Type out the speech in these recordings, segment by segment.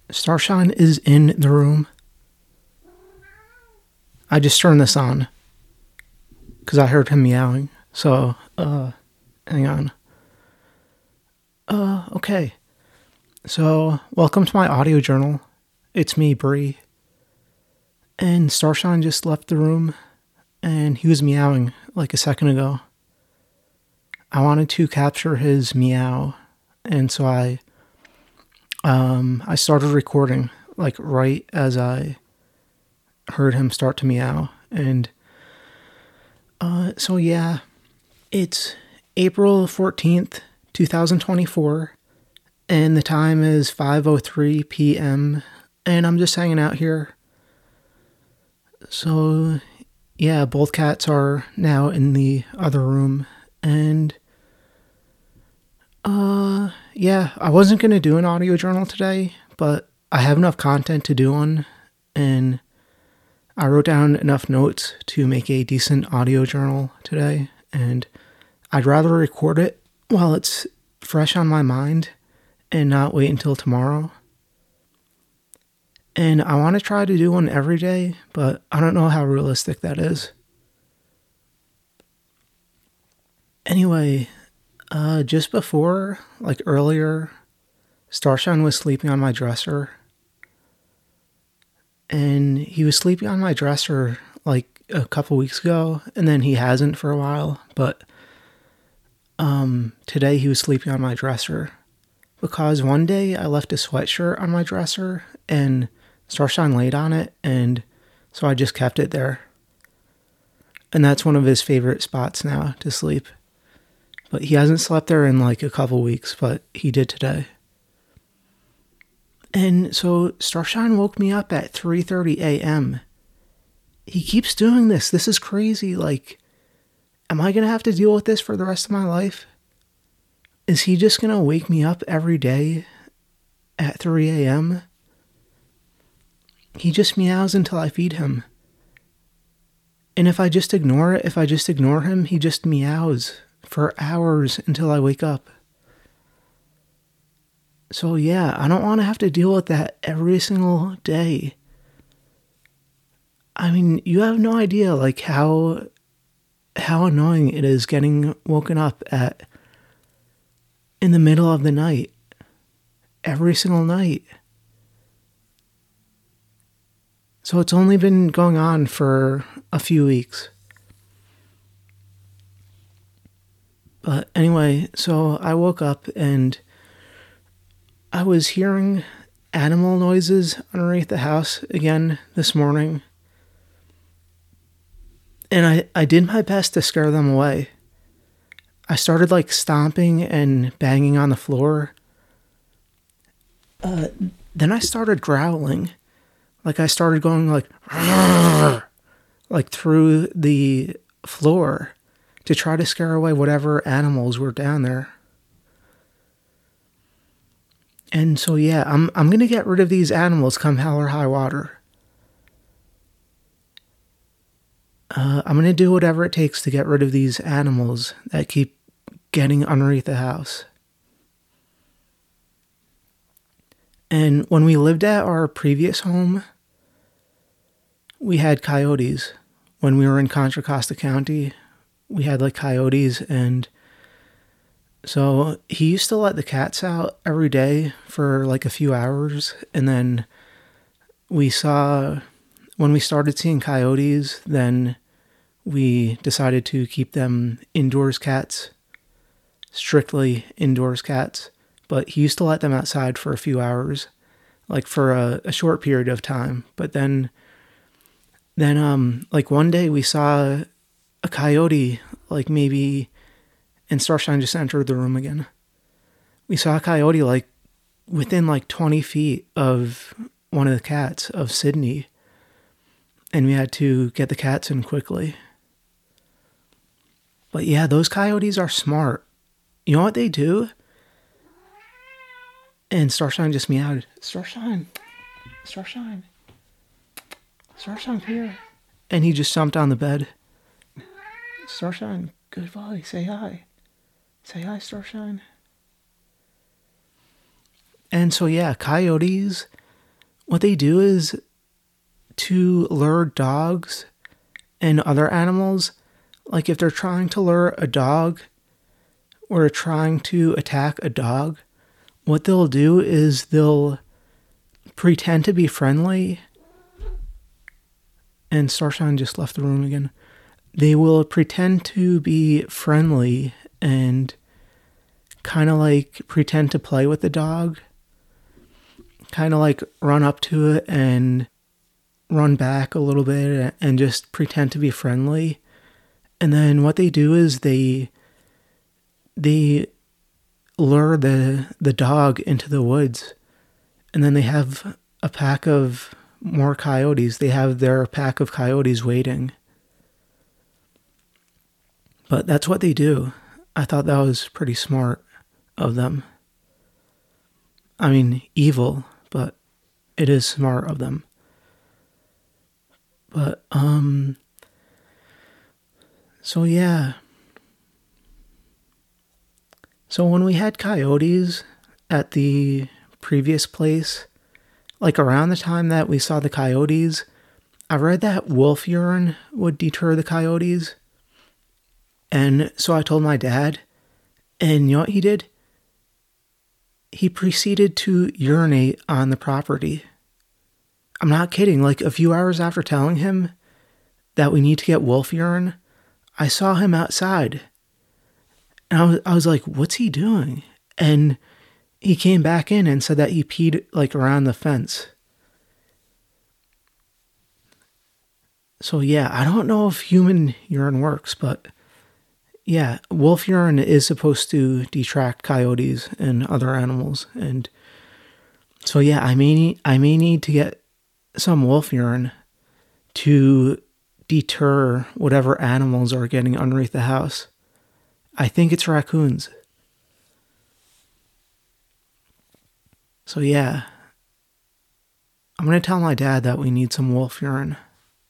Starshine is in the room. I just turned this on because I heard him meowing. So, hang on. Okay. So, welcome to my audio journal. It's me, Bree. And Starshine just left the room and he was meowing like a second ago. I wanted to capture his meow, and so I started recording like right as I heard him start to meow. And so yeah, it's April 14th, 2024, and the time is 5:03 p.m. and I'm just hanging out here. So yeah, both cats are now in the other room, and yeah, I wasn't going to do an audio journal today, but I have enough content to do one, and I wrote down enough notes to make a decent audio journal today, and I'd rather record it while it's fresh on my mind and not wait until tomorrow. And I want to try to do one every day, but I don't know how realistic that is. Anyway, just before, like earlier, Starshine was sleeping on my dresser. And he was sleeping on my dresser like a couple weeks ago, and then he hasn't for a while. But today he was sleeping on my dresser because one day I left a sweatshirt on my dresser and Starshine laid on it, and so I just kept it there. And that's one of his favorite spots now to sleep. But he hasn't slept there in like a couple weeks, but he did today. And so Starshine woke me up at 3:30 a.m. He keeps doing this. This is crazy. Like, am I going to have to deal with this for the rest of my life? Is he just going to wake me up every day at 3 a.m.? He just meows until I feed him. And if I just ignore it, if I just ignore him, he just meows for hours until I wake up. So yeah, I don't want to have to deal with that every single day. I mean, you have no idea like how annoying it is getting woken up in the middle of the night. Every single night. So it's only been going on for a few weeks. But anyway, so I woke up and I was hearing animal noises underneath the house again this morning. And I did my best to scare them away. I started like stomping and banging on the floor. Then I started growling. Like I started going like through the floor to try to scare away whatever animals were down there. And so yeah, I'm going to get rid of these animals come hell or high water. I'm going to do whatever it takes to get rid of these animals that keep getting underneath the house. And when we lived at our previous home, we had coyotes. When we were in Contra Costa County, we had like coyotes, and so he used to let the cats out every day for like a few hours, and then when we started seeing coyotes, then we decided to keep them indoors cats, strictly indoors cats, but he used to let them outside for a few hours, like for a short period of time. But then like one day we saw a coyote, like maybe, and Starshine just entered the room again. We saw a coyote like within like 20 feet of one of the cats, of Sydney, and we had to get the cats in quickly. But yeah, those coyotes are smart. You know what they do? And Starshine just meowed. Starshine, come here. And he just jumped on the bed. Starshine, good boy, say hi. Say hi, Starshine. And so yeah, coyotes, what they do is to lure dogs and other animals. Like if they're trying to lure a dog or trying to attack a dog, what they'll do is they'll pretend to be friendly. And Starshine just left the room again. They will pretend to be friendly and kind of like pretend to play with the dog. Kind of like run up to it and run back a little bit and just pretend to be friendly. And then what they do is they lure the dog into the woods. And then they have a pack of more coyotes. They have their pack of coyotes waiting. But that's what they do. I thought that was pretty smart of them. I mean, evil, but it is smart of them. But, so yeah. So when we had coyotes at the previous place, like around the time that we saw the coyotes, I read that wolf urine would deter the coyotes. And so I told my dad, and you know what he did? He proceeded to urinate on the property. I'm not kidding. Like a few hours after telling him that we need to get wolf urine, I saw him outside. And I was like, what's he doing? And he came back in and said that he peed like around the fence. So yeah, I don't know if human urine works, but yeah, wolf urine is supposed to detract coyotes and other animals. And so yeah, I may need to get some wolf urine to deter whatever animals are getting underneath the house. I think it's raccoons. So yeah, I'm going to tell my dad that we need some wolf urine.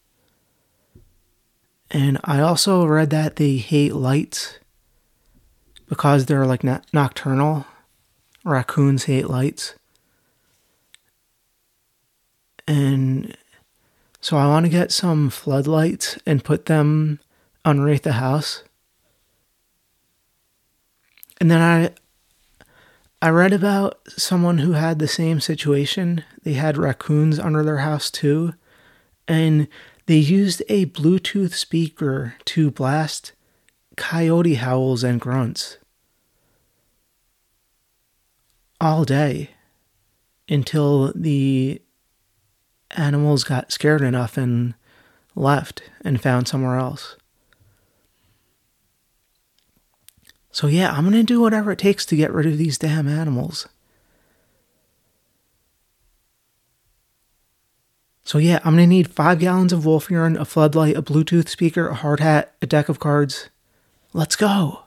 And I also read that they hate lights because they're like nocturnal. Raccoons hate lights. And so I want to get some floodlights and put them underneath the house. And then I read about someone who had the same situation. They had raccoons under their house too. And they used a Bluetooth speaker to blast coyote howls and grunts all day until the animals got scared enough and left and found somewhere else. So yeah, I'm going to do whatever it takes to get rid of these damn animals. So yeah, I'm going to need 5 gallons of wolf urine, a floodlight, a Bluetooth speaker, a hard hat, a deck of cards. Let's go.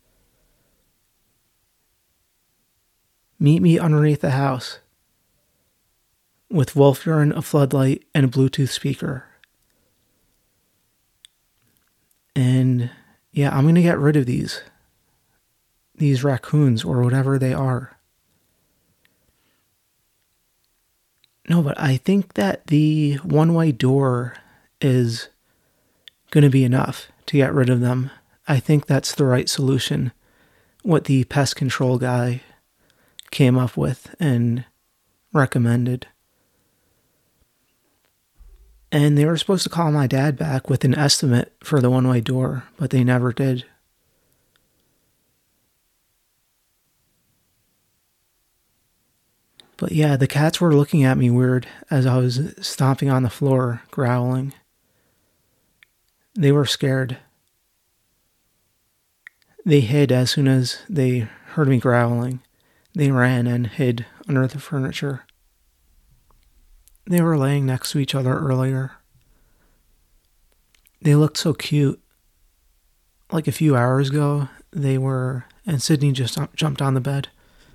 Meet me underneath the house with wolf urine, a floodlight, and a Bluetooth speaker. And yeah, I'm going to get rid of these raccoons or whatever they are. No, but I think that the one-way door is going to be enough to get rid of them. I think that's the right solution. What the pest control guy came up with and recommended. And they were supposed to call my dad back with an estimate for the one-way door, but they never did. But yeah, the cats were looking at me weird as I was stomping on the floor, growling. They were scared. They hid as soon as they heard me growling. They ran and hid under the furniture. They were laying next to each other earlier. They looked so cute. Like a few hours ago, they were, and Sydney just jumped on the bed.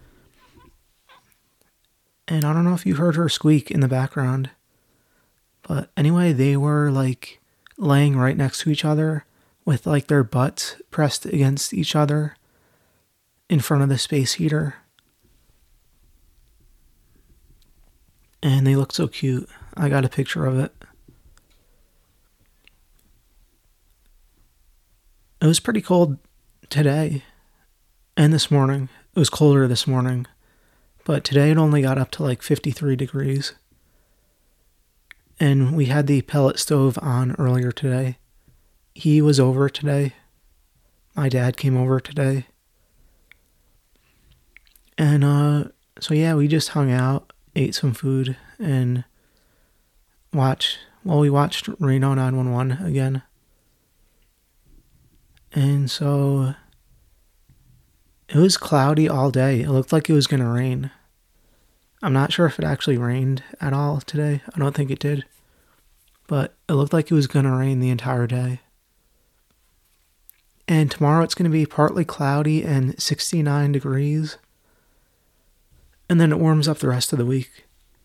And I don't know if you heard her squeak in the background. But anyway, they were like laying right next to each other with like their butts pressed against each other in front of the space heater. and they look so cute. I got a picture of it. It was pretty cold today and this morning. It was colder this morning, but today it only got up to like 53 degrees. And we had the pellet stove on earlier today. He was over today. My dad came over today. And so yeah, we just hung out, ate some food, and we watched Reno 911 again. And so it was cloudy all day. It looked like it was going to rain. I'm not sure if it actually rained at all today. I don't think it did. But it looked like it was going to rain the entire day. And tomorrow it's going to be partly cloudy and 69 degrees. And then it warms up the rest of the week.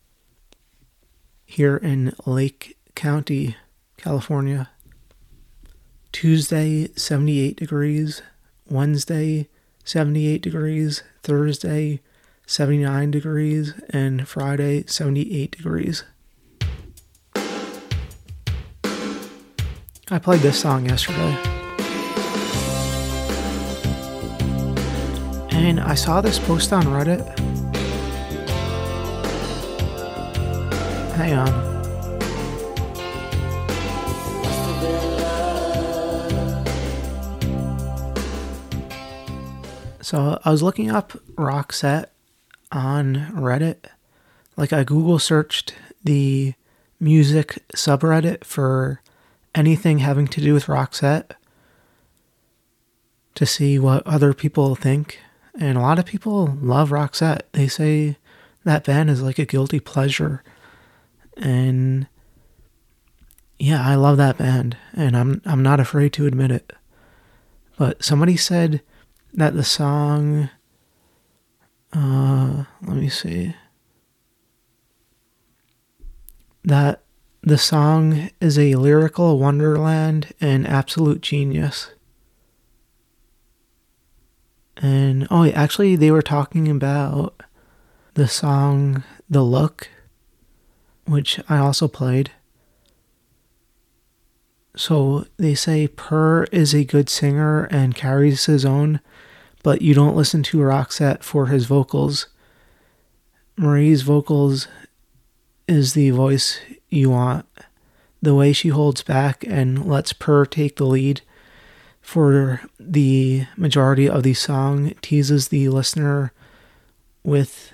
Here in Lake County, California. Tuesday, 78 degrees. Wednesday, 78 degrees. Thursday, 79 degrees. And Friday, 78 degrees. I played this song yesterday. And I saw this post on Reddit. Hang on. So I was looking up Roxette on Reddit. Like I Google searched the music subreddit for anything having to do with Roxette to see what other people think. And a lot of people love Roxette. They say that band is like a guilty pleasure. And yeah, I love that band. And I'm not afraid to admit it. But somebody said that the song, let me see, that the song is a lyrical wonderland and absolute genius. And, actually they were talking about the song The Look, which I also played. So they say Per is a good singer and carries his own, but you don't listen to Roxette for his vocals. Marie's vocals is the voice you want. The way she holds back and lets Per take the lead for the majority of the song teases the listener with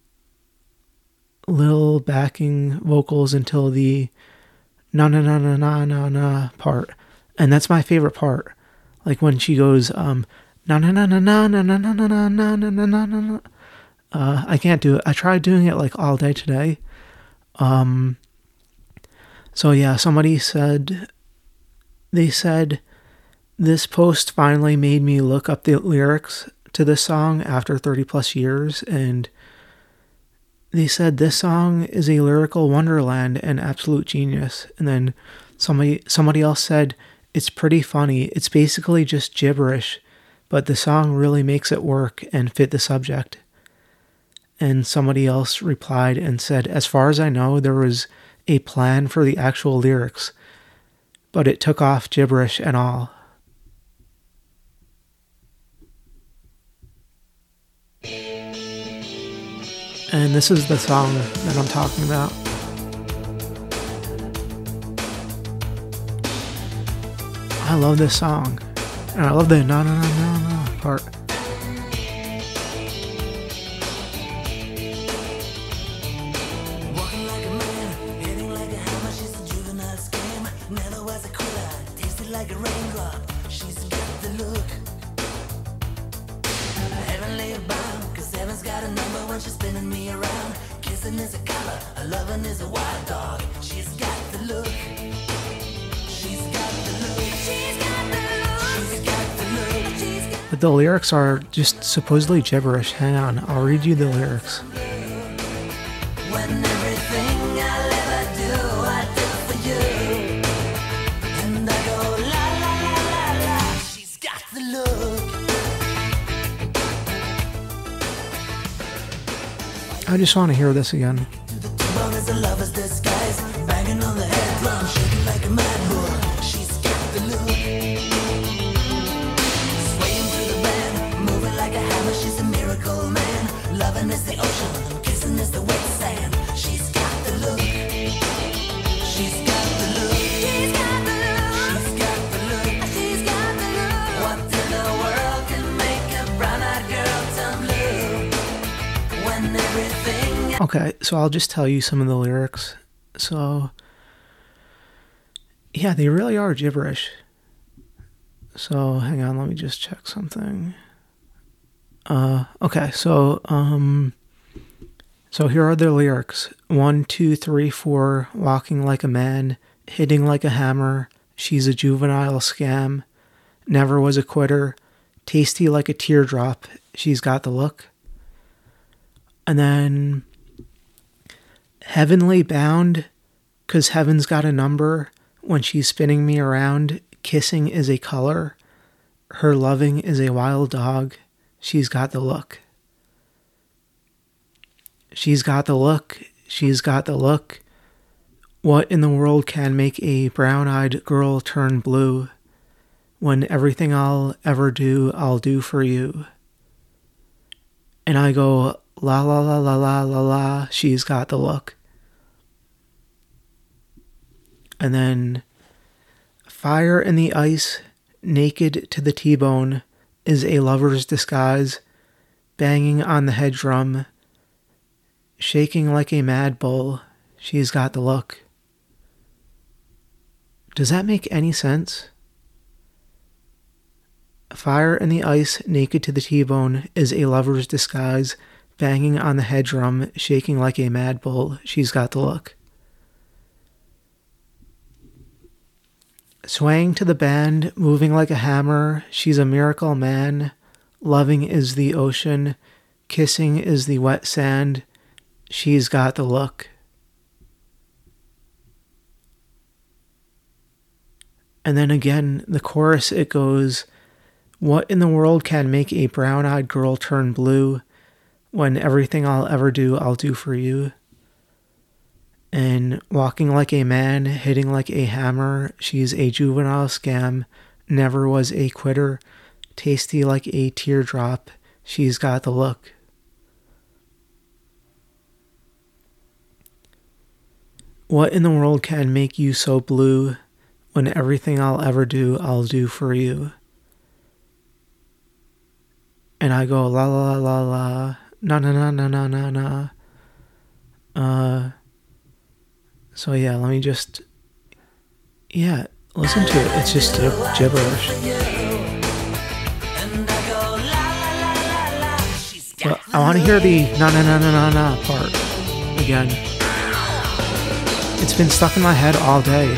little backing vocals until the na na na na na na na part. And that's my favorite part. Like when she goes na na na na na na na na na na na na na na. I can't do it. I tried doing it like all day today. So yeah, they said this post finally made me look up the lyrics to this song after 30 plus years, and they said this song is a lyrical wonderland and absolute genius. And then somebody else said it's pretty funny. It's basically just gibberish, but the song really makes it work and fit the subject. And somebody else replied and said, as far as I know, there was a plan for the actual lyrics, but it took off gibberish and all. And this is the song that I'm talking about. I love this song. And I love the na na na na na part. But the lyrics are just supposedly gibberish. Hang on, I'll read you the lyrics. When everything I'll ever do, I do for you. And I go la la la la la, she's got the look. I just want to hear this again. is a lover's disguise, banging on the head drum, shaking like a mad bull. She's got the look, swaying through the band, moving like a hammer. She's a miracle man. Loving is the ocean, kissing is the wet sand. She's got the look. She's got the look. She's got the look. She's got the look. She's got the look. What in the world can make a brown-eyed girl turn blue when everything? Okay, so I'll just tell you some of the lyrics. So, yeah, they really are gibberish. So, hang on, let me just check something. Okay, so here are the lyrics. 1, 2, 3, 4, walking like a man, hitting like a hammer, she's a juvenile scam, never was a quitter, tasty like a teardrop, she's got the look. And then, heavenly bound, 'cause heaven's got a number, when she's spinning me around, kissing is a color, her loving is a wild dog, she's got the look. She's got the look, she's got the look. What in the world can make a brown-eyed girl turn blue? When everything I'll ever do, I'll do for you. And I go, la la la la la la la, she's got the look. And then, fire in the ice, naked to the T-bone, is a lover's disguise, banging on the head drum, shaking like a mad bull, she's got the look. Does that make any sense? Fire in the ice, naked to the T-bone, is a lover's disguise, banging on the head drum, shaking like a mad bull, she's got the look. Swaying to the band, moving like a hammer, she's a miracle man, loving is the ocean, kissing is the wet sand, she's got the look. And then again, the chorus, it goes, what in the world can make a brown-eyed girl turn blue? When everything I'll ever do, I'll do for you. And walking like a man, hitting like a hammer, she's a juvenile scam, never was a quitter, tasty like a teardrop, she's got the look. What in the world can make you so blue? When everything I'll ever do, I'll do for you. And I go, la la la la, na na na na na na na. So yeah, let me just, listen to it. It's just gibberish. But I want to hear the na na na na na na part again. It's been stuck in my head all day.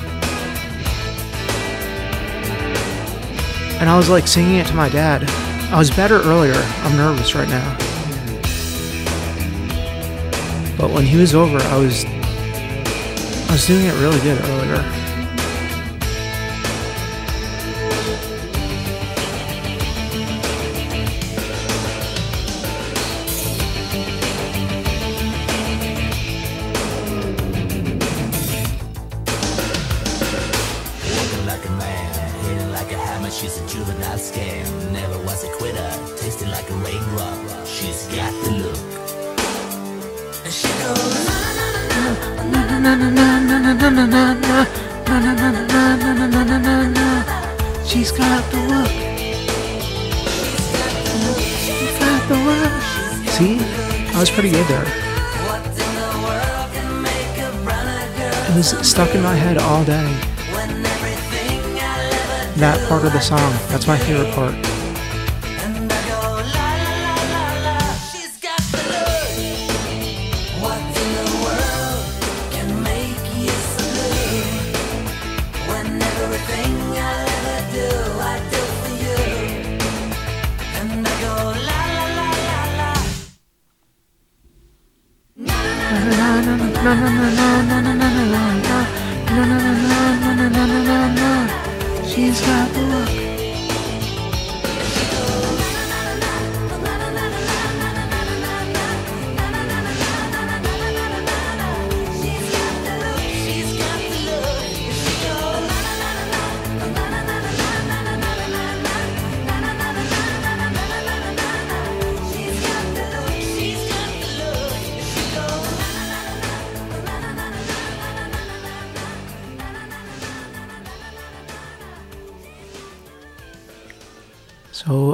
And I was like singing it to my dad. I was better earlier. I'm nervous right now. But when he was over, I was doing it really good earlier. Walking like a man, hitting like a hammer, she's a juvenile scam, never was a quitter, tasting like a raindrop, she's got the look. And she goes, na na na na na na na na na na na na na na na na na na. She's got the look. She's got the look. See? I was pretty good there. It was stuck in my head all day. That part of the song, that's my favorite part. She's got the look.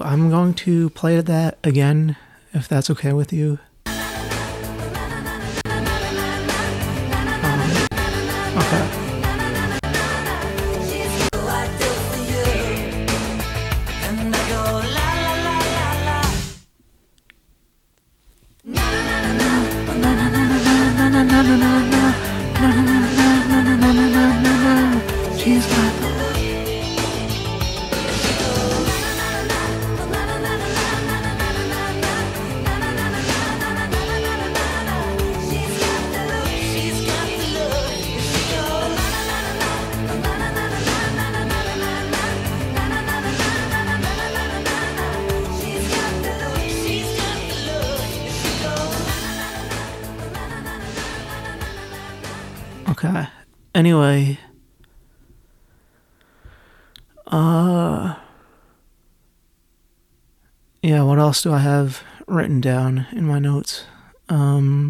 I'm going to play that again, if that's okay with you. Okay. She's got the Okay. Anyway, yeah, what else do I have written down in my notes? So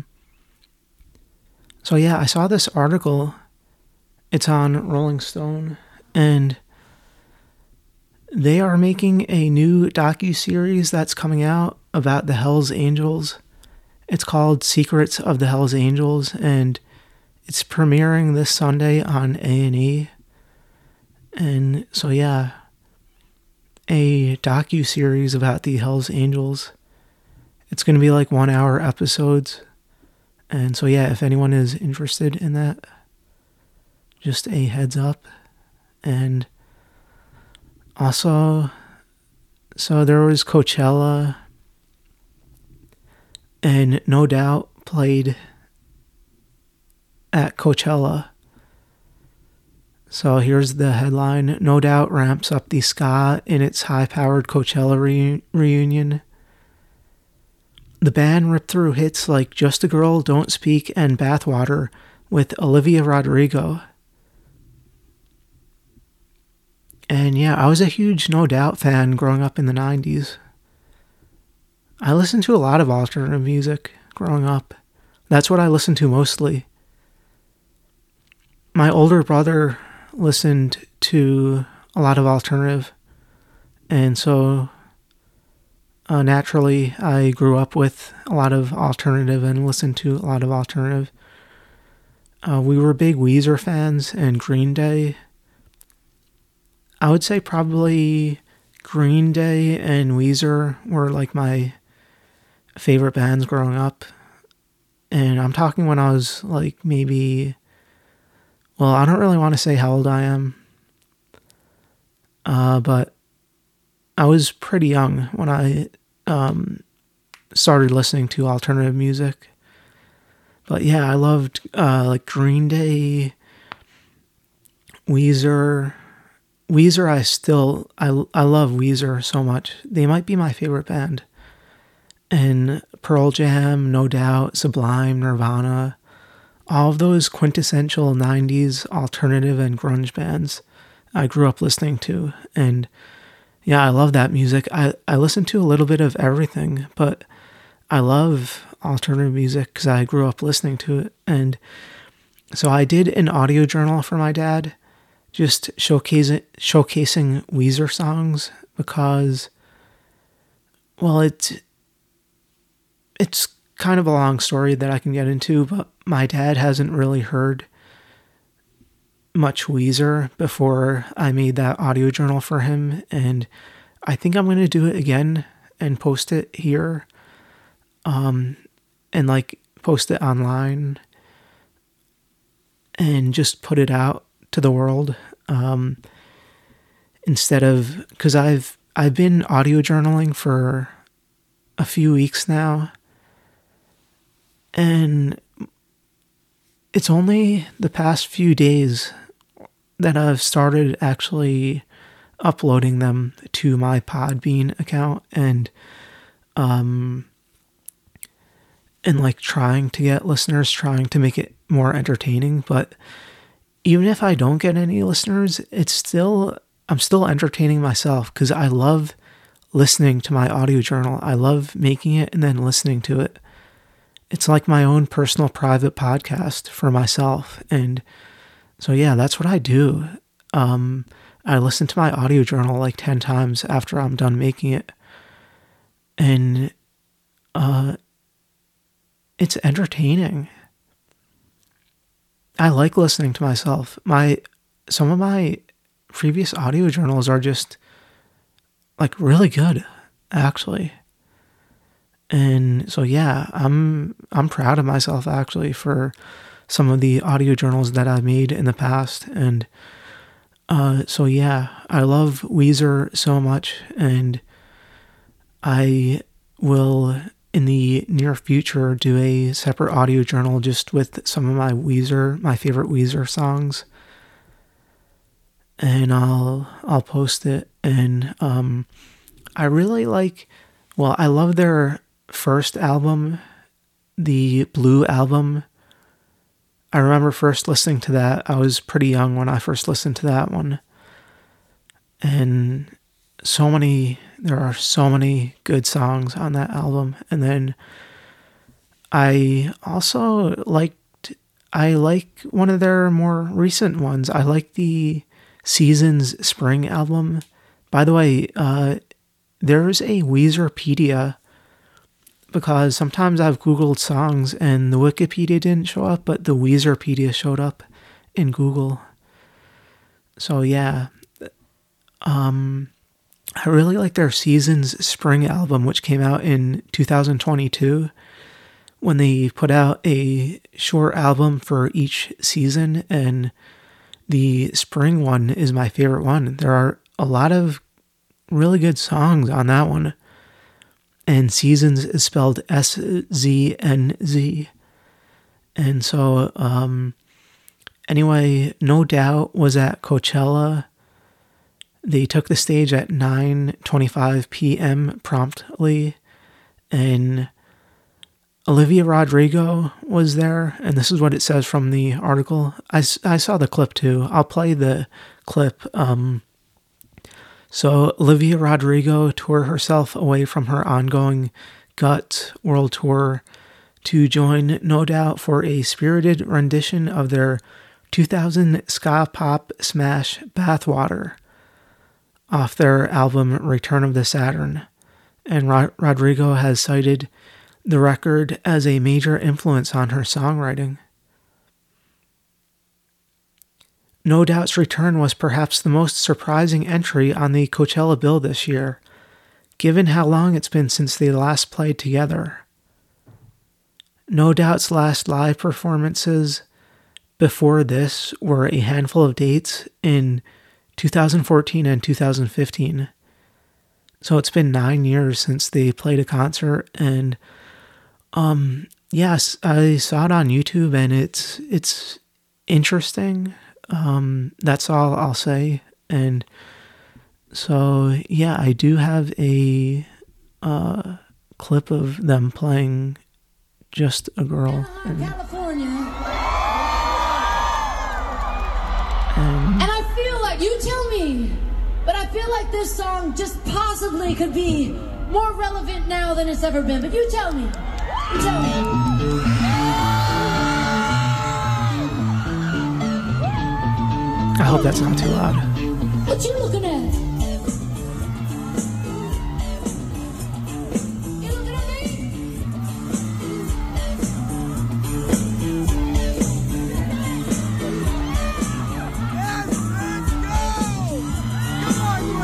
yeah, I saw this article. It's on Rolling Stone, and they are making a new docu-series that's coming out about the Hells Angels. It's called Secrets of the Hells Angels, and it's premiering this Sunday on A&E. And so yeah, a docu-series about the Hells Angels. It's going to be like 1 hour episodes. And so yeah, if anyone is interested in that, just a heads up. And also, so there was Coachella, and No Doubt played at Coachella. So here's the headline: No Doubt ramps up the ska in its high-powered Coachella reunion. The band ripped through hits like Just a Girl, Don't Speak, and Bathwater with Olivia Rodrigo. And yeah, I was a huge No Doubt fan growing up in the 90s. I listened to a lot of alternative music growing up. That's what I listened to mostly. My older brother listened to a lot of alternative, and so naturally I grew up with a lot of alternative and listened to a lot of alternative. We were big Weezer fans and Green Day. I would say probably Green Day and Weezer were like my favorite bands growing up. And I'm talking when I was like maybe, well, I don't really want to say how old I am. But I was pretty young when I started listening to alternative music. But yeah, I loved like Green Day, Weezer. I love Weezer so much. They might be my favorite band. And Pearl Jam, No Doubt, Sublime, Nirvana, all of those quintessential 90s alternative and grunge bands I grew up listening to. And yeah, I love that music. I listen to a little bit of everything, but I love alternative music because I grew up listening to it. And so I did an audio journal for my dad, just showcasing Weezer songs because, well, it's kind of a long story that I can get into, but my dad hasn't really heard much Weezer before I made that audio journal for him, and I think I'm going to do it again and post it here, and like post it online and just put it out to the world, instead of, because I've been audio journaling for a few weeks now, and it's only the past few days that I've started actually uploading them to my Podbean account and like trying to get listeners, trying to make it more entertaining. But even if I don't get any listeners, I'm still entertaining myself because I love listening to my audio journal. I love making it and then listening to it. It's like my own personal private podcast for myself. And so, yeah, that's what I do. I listen to my audio journal like 10 times after I'm done making it. and it's entertaining. I like listening to myself. Some of my previous audio journals are just like really good, actually. And so yeah, I'm proud of myself actually for some of the audio journals that I've made in the past. And so yeah, I love Weezer so much, and I will in the near future do a separate audio journal just with some of my favorite Weezer songs. And I'll post it. And I really I love their first album, the Blue album. I remember first listening to that. I was pretty young when I first listened to that one. And there are so many good songs on that album. And then I also like one of their more recent ones. I like the Seasons Spring album. By the way, there's a Weezerpedia, because sometimes I've Googled songs and the Wikipedia didn't show up, but the Weezerpedia showed up in Google. So yeah, I really like their Seasons Spring album, which came out in 2022, when they put out a short album for each season, and the spring one is my favorite one. There are a lot of really good songs on that one. And Seasons is spelled SZNZ. And so, anyway, No Doubt was at Coachella. They took the stage at 9:25 p.m. promptly. And Olivia Rodrigo was there. And this is what it says from the article. I saw the clip too. I'll play the clip. So Olivia Rodrigo tore herself away from her ongoing Gut World Tour to join No Doubt for a spirited rendition of their 2000 ska pop smash Bathwater off their album Return of the Saturn. And Rodrigo has cited the record as a major influence on her songwriting. No Doubt's return was perhaps the most surprising entry on the Coachella bill this year, given how long it's been since they last played together. No Doubt's last live performances before this were a handful of dates in 2014 and 2015. So it's been 9 years since they played a concert, and yes, I saw it on YouTube, and it's interesting. That's all I'll say. And so yeah, I do have a clip of them playing Just a Girl in California. And I feel like, you tell me, but I feel like this song just possibly could be more relevant now than it's ever been. But you tell me. You tell me. I hope that's not too loud. What you looking at? You looking at me? Yes, let's go! Come on,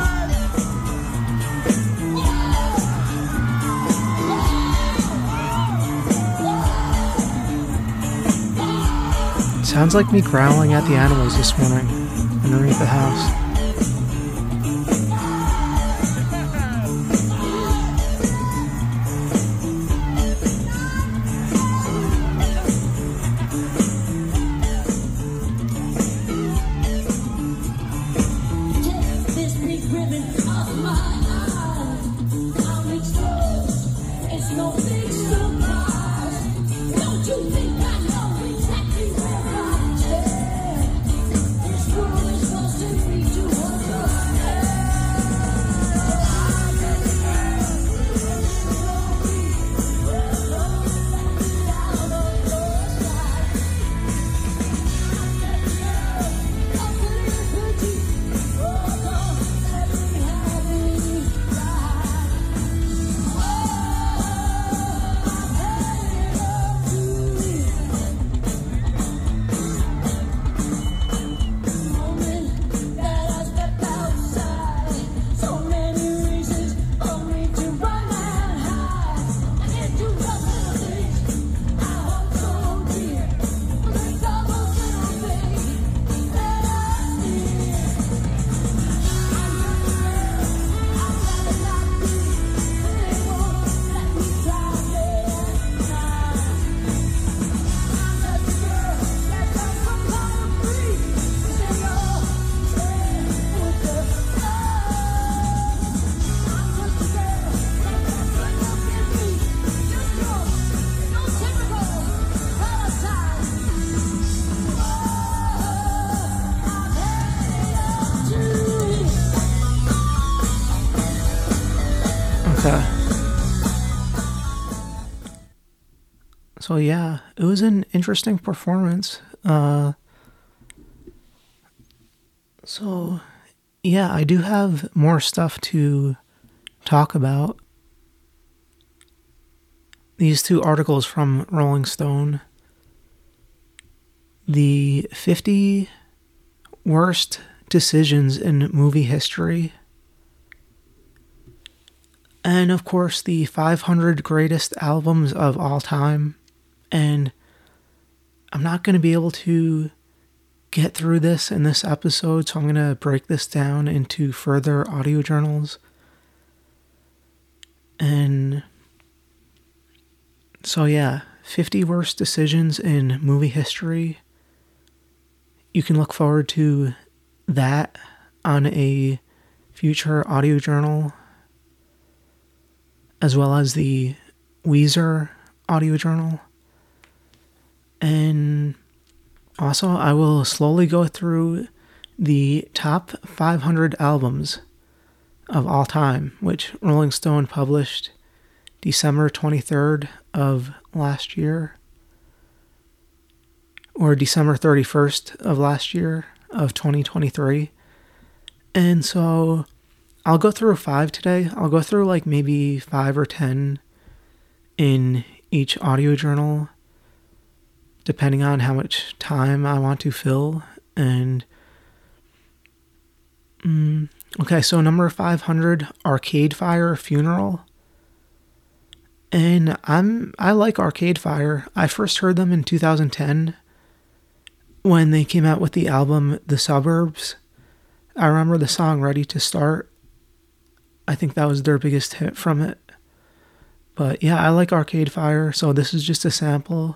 It sounds like me growling at the animals this morning underneath the house. This big ribbon off my eye. I'm exposed. It's no big surprise. Don't you think I know exactly where I stand? This world is supposed to be too So yeah, it was an interesting performance. So yeah, I do have more stuff to talk about. These two articles from Rolling Stone. The 50 worst decisions in movie history. And of course, the 500 greatest albums of all time. And I'm not going to be able to get through this in this episode, so I'm going to break this down into further audio journals. And so yeah, 50 worst decisions in movie history. You can look forward to that on a future audio journal, as well as the Weezer audio journal. And also, I will slowly go through the top 500 albums of all time, which Rolling Stone published December 23rd of last year, or December 31st of last year of 2023. And so I'll go through 5 today. I'll go through like maybe 5 or 10 in each audio journal, depending on how much time I want to fill. And okay, so number 500, Arcade Fire Funeral. And I like Arcade Fire. I first heard them in 2010 when they came out with the album The Suburbs. I remember the song Ready to Start. I think that was their biggest hit from it. But yeah, I like Arcade Fire, so this is just a sample.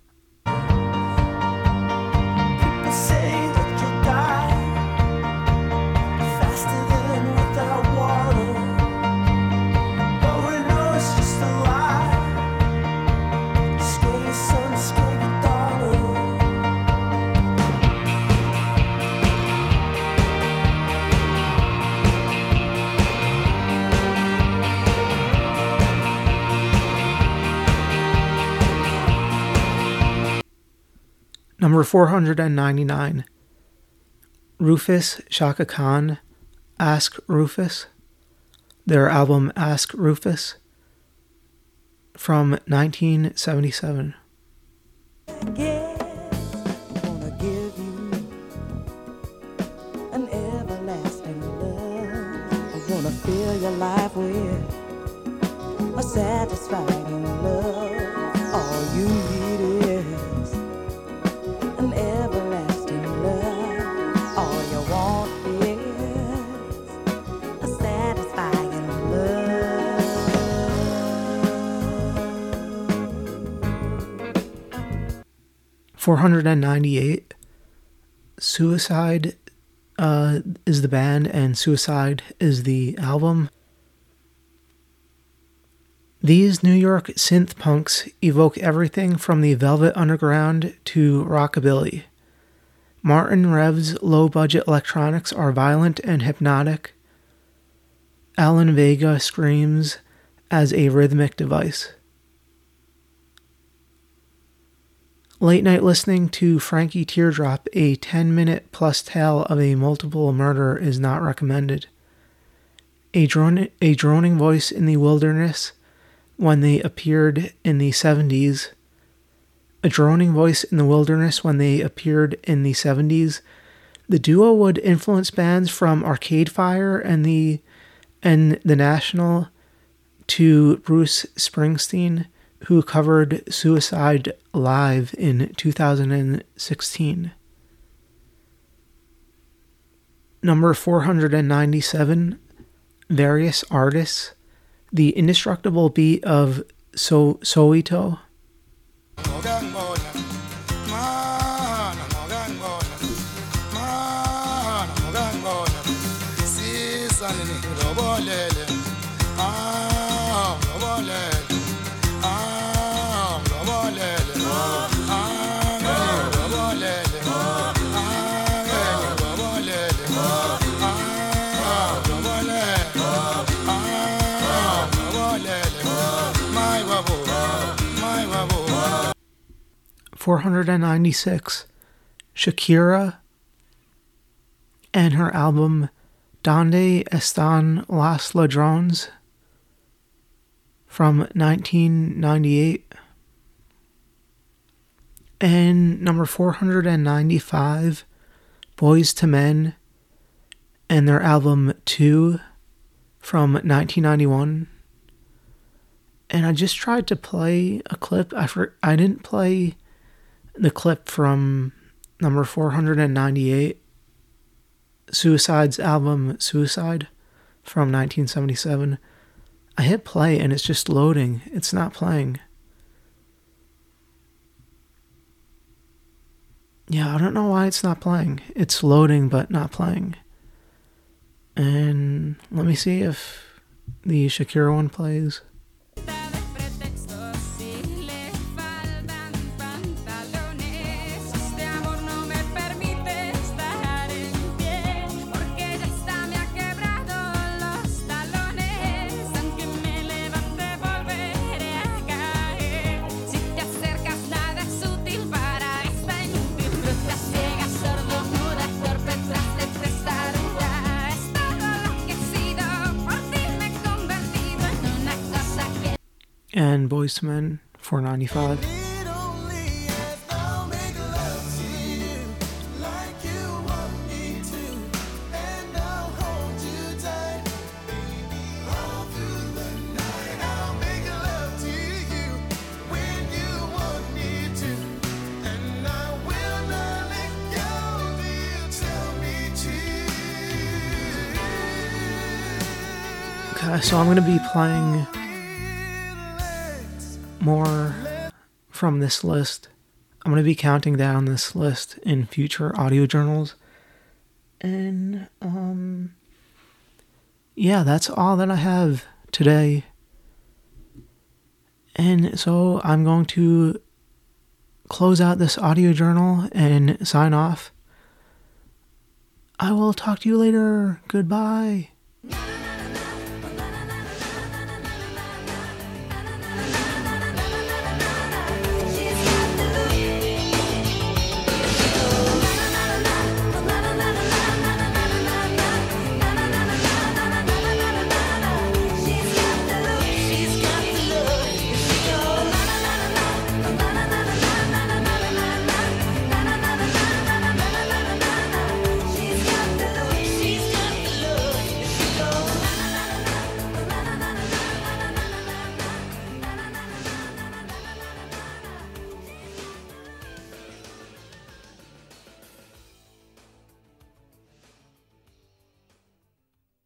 Number 499, Rufus Chaka Khan, Ask Rufus. Their album Ask Rufus from 1977. Yes, I'm gonna give you an everlasting love. I wanna fill your life with a satisfying love. All you need is an everlasting love. All you want is a satisfying love. 498, Suicide is the band and Suicide is the album. These New York synth punks evoke everything from the Velvet Underground to rockabilly. Martin Rev's low-budget electronics are violent and hypnotic. Alan Vega screams as a rhythmic device. Late night listening to Frankie Teardrop, a 10-minute plus tale of a multiple murder, is not recommended. A droning voice in the wilderness when they appeared in the 70s. A droning voice in the wilderness when they appeared in the 70s. The duo would influence bands from Arcade Fire and the National to Bruce Springsteen, who covered Suicide live in 2016. Number 497, Various Artists, The Indestructible Beat of Soweto. 496, Shakira and her album Donde Están las Ladrones from 1998. And number 495, Boyz II Men and their album 2 from 1991. And I just tried to play a clip. I didn't play the clip from number 498, Suicide's album Suicide from 1977. I hit play and it's just loading. It's not playing. Yeah, I don't know why it's not playing. It's loading but not playing. And let me see if the Shakira one plays. And Boyz II Men, 495. It only has I'll make love to you like you want me to, and I'll hold you tight, baby, all through the night. I'll make love to you when you want me to, and I will not let go till you tell me to. Okay, so I'm going to be playing more from this list. I'm going to be counting down this list in future audio journals. And, yeah, that's all that I have today. And so I'm going to close out this audio journal and sign off. I will talk to you later. Goodbye.